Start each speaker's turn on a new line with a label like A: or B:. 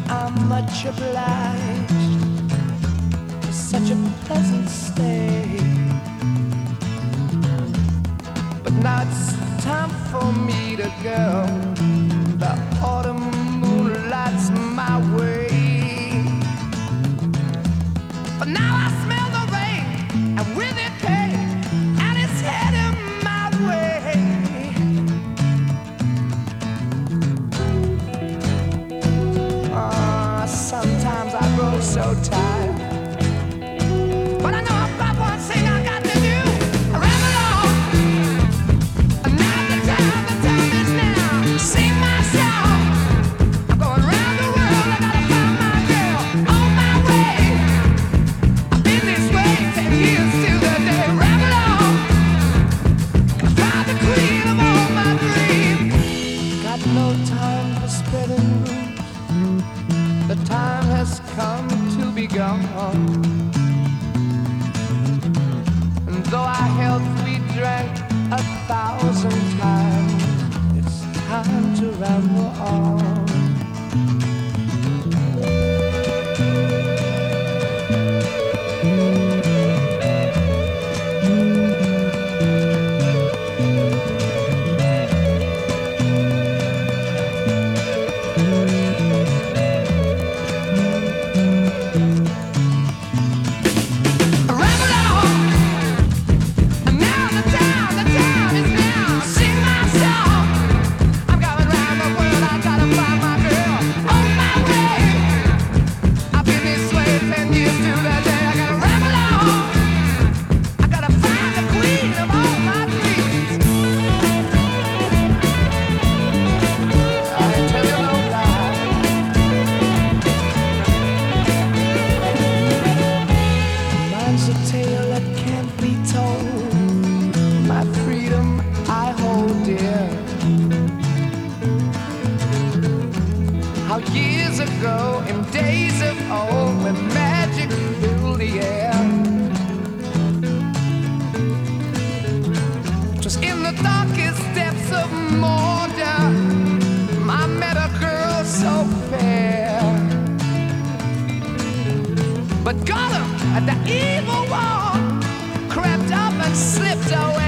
A: I'm much obliged for such a pleasant stay. But now it's time for me to go. The autumn moonlight's my way. But now I smell the rain, and with it pain, and it's heading my way. Sometimes I grow so tired, but I know I've got one thing I got to do. I ramble on. Now the time is now. Sing my song. I'm going round the world. I gotta find my girl on my way. I've been this way 10 years to the day. Ramble on. Find the queen of all my dreams. Got no time for spreading rumors. The time has come to be gone. And though our health we drank 1,000 times, it's time to ramble on. A tale that can't be told. My freedom I hold dear. How years ago, in days of old, when magic filled the air, just in the darkest depths of Mordor, I met a girl so fair. But Gollum, the evil one, crept up and slipped away.